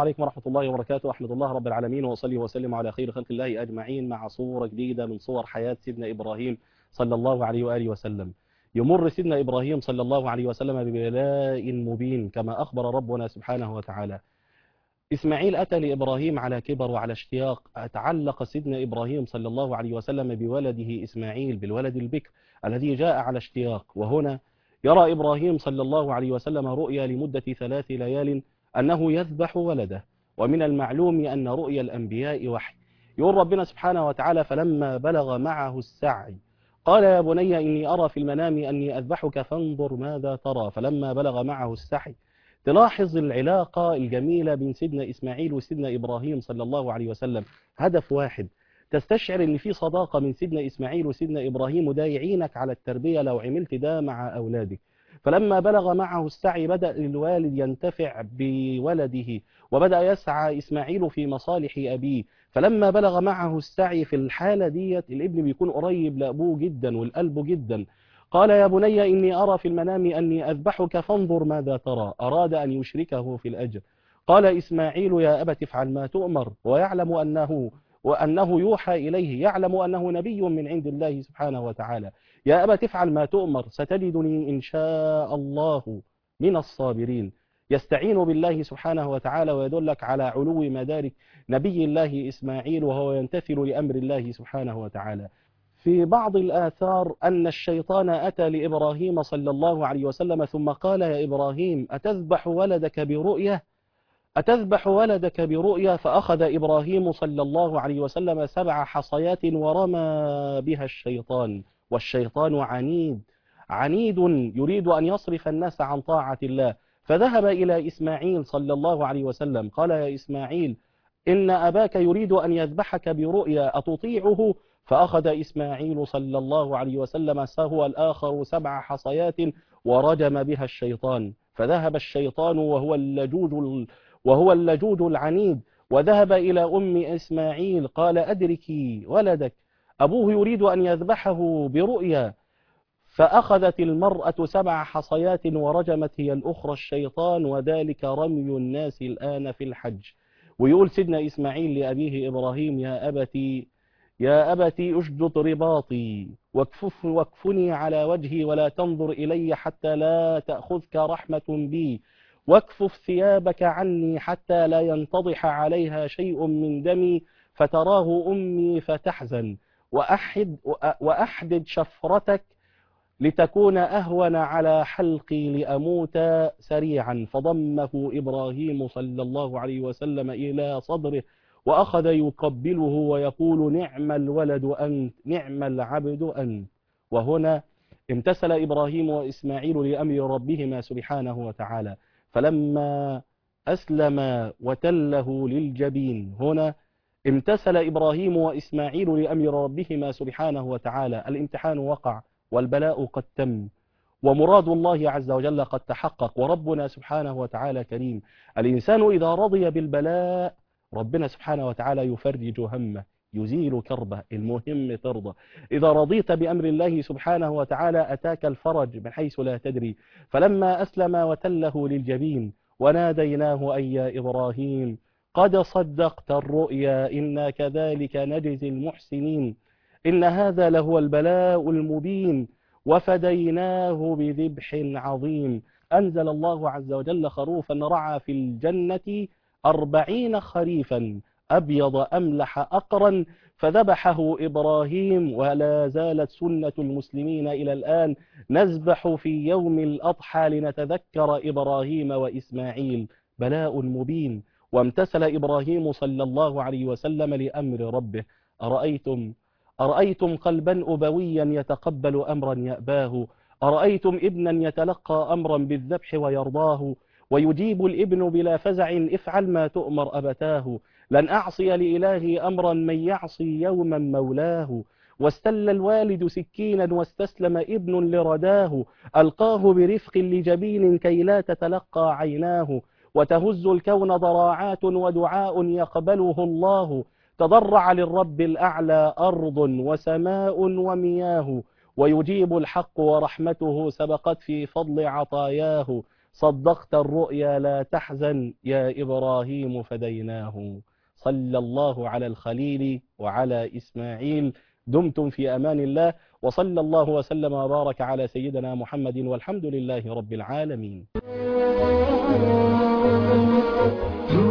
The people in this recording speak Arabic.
عليكم ورحمة الله وبركاته. أحمد الله رب العالمين وأصلي وسلم على خير خلق الله أجمعين مع صورة جديدة من صور حياة سيدنا إبراهيم صلى الله عليه وآله وسلم. يمر سيدنا إبراهيم صلى الله عليه وسلم ببلاء مبين كما أخبر ربنا سبحانه وتعالى. إسماعيل أتى لإبراهيم على كبر وعلى اشتياق. أتعلق سيدنا إبراهيم صلى الله عليه وسلم بولده إسماعيل، بالولد البكر الذي جاء على اشتياق. وهنا يرى إبراهيم صلى الله عليه وسلم رؤيا لمدة 3 ليال أنه يذبح ولده، ومن المعلوم أن رؤيا الأنبياء وحي. يقول ربنا سبحانه وتعالى: فلما بلغ معه السعي قال يا بني إني أرى في المنام أني أذبحك فانظر ماذا ترى. فلما بلغ معه السعي. تلاحظ العلاقة الجميلة بين سيدنا إسماعيل وسيدنا إبراهيم صلى الله عليه وسلم، هدف واحد. تستشعر أن في صداقة من سيدنا إسماعيل وسيدنا إبراهيم، وده يعينك على التربية لو عملت ده مع أولادك. فلما بلغ معه السعي بدأ الوالد ينتفع بولده، وبدأ يسعى إسماعيل في مصالح أبيه. فلما بلغ معه السعي في الحالة ديت الابن بيكون قريب لأبوه جدا والقلب جدا. قال يا بني إني أرى في المنام أني أذبحك فانظر ماذا ترى. أراد أن يشركه في الأجر. قال إسماعيل يا أبت افعل ما تؤمر، ويعلم أنه يوحى إليه، يعلم أنه نبي من عند الله سبحانه وتعالى. يا أبت افعل ما تؤمر ستجدني إن شاء الله من الصابرين. يستعين بالله سبحانه وتعالى ويدلك على علو مدارك نبي الله إسماعيل، وهو يمتثل لأمر الله سبحانه وتعالى. في بعض الآثار أن الشيطان أتى لإبراهيم صلى الله عليه وسلم ثم قال يا إبراهيم أتذبح ولدك برؤية؟ أتذبح ولدك برؤيا؟ فأخذ إبراهيم صلى الله عليه وسلم 7 حصيات ورمى بها الشيطان. والشيطان عنيد يريد أن يصرف الناس عن طاعة الله. فذهب إلى إسماعيل صلى الله عليه وسلم قال يا إسماعيل إن أباك يريد أن يذبحك برؤيا أتطيعه؟ فأخذ إسماعيل صلى الله عليه وسلم سهو الآخر 7 حصيات ورجم بها الشيطان. فذهب الشيطان وهو اللجوج العنيد، وذهب إلى أم إسماعيل قال أدركي ولدك أبوه يريد أن يذبحه برؤيا. فأخذت المرأة 7 حصيات ورجمت هي الأخرى الشيطان، وذلك رمي الناس الآن في الحج. ويقول سيدنا إسماعيل لأبيه إبراهيم يا أبتي أشدد رباطي واكفني على وجهي ولا تنظر إلي حتى لا تأخذك رحمة بي، واكفف ثيابك عني حتى لا ينتضح عليها شيء من دمي فتراه أمي فتحزن، وأحدد شفرتك لتكون أهون على حلقي لأموت سريعا. فضمه إبراهيم صلى الله عليه وسلم إلى صدره وأخذ يقبله ويقول نعم الولد أنت، نعم العبد أنت. وهنا امتثل إبراهيم وإسماعيل لأمر ربهما سبحانه وتعالى. فلما أسلم وتله للجبين، هنا امتثل إبراهيم وإسماعيل لأمر ربهما سبحانه وتعالى. الامتحان وقع والبلاء قد تم، ومراد الله عز وجل قد تحقق، وربنا سبحانه وتعالى كريم. الإنسان إذا رضي بالبلاء ربنا سبحانه وتعالى يفرج همه، يزيل كربه، المهم ترضى. إذا رضيت بأمر الله سبحانه وتعالى أتاك الفرج من حيث لا تدري. فلما أسلم وتله للجبين وناديناه أي يا إبراهيم قد صدقت الرؤيا إنا كذلك نجزي المحسنين، إن هذا لهو البلاء المبين وفديناه بذبح عظيم. أنزل الله عز وجل خروفا رعى في الجنة 40 خريفا أبيض أملح أقرا فذبحه إبراهيم. ولا زالت سنة المسلمين إلى الآن نذبح في يوم الأضحى لنتذكر إبراهيم وإسماعيل. بلاء مبين، وامتثل إبراهيم صلى الله عليه وسلم لأمر ربه. أرأيتم قلبا أبويا يتقبل أمرا يأباه، أرأيتم ابنا يتلقى أمرا بالذبح ويرضاه، ويجيب الابن بلا فزع افعل ما تؤمر أبتاه، لن أعصي لإلهي أمرا من يعصي يوما مولاه، واستل الوالد سكينا واستسلم ابن لرداه، ألقاه برفق لجبين كي لا تتلقى عيناه، وتهز الكون ضراعات ودعاء يقبله الله، تضرع للرب الأعلى أرض وسماء ومياه، ويجيب الحق ورحمته سبقت في فضل عطاياه، صدقت الرؤيا لا تحزن يا إبراهيم فديناه. صلى الله على الخليل وعلى إسماعيل. دمتم في أمان الله، وصلى الله وسلم وبارك على سيدنا محمد، والحمد لله رب العالمين.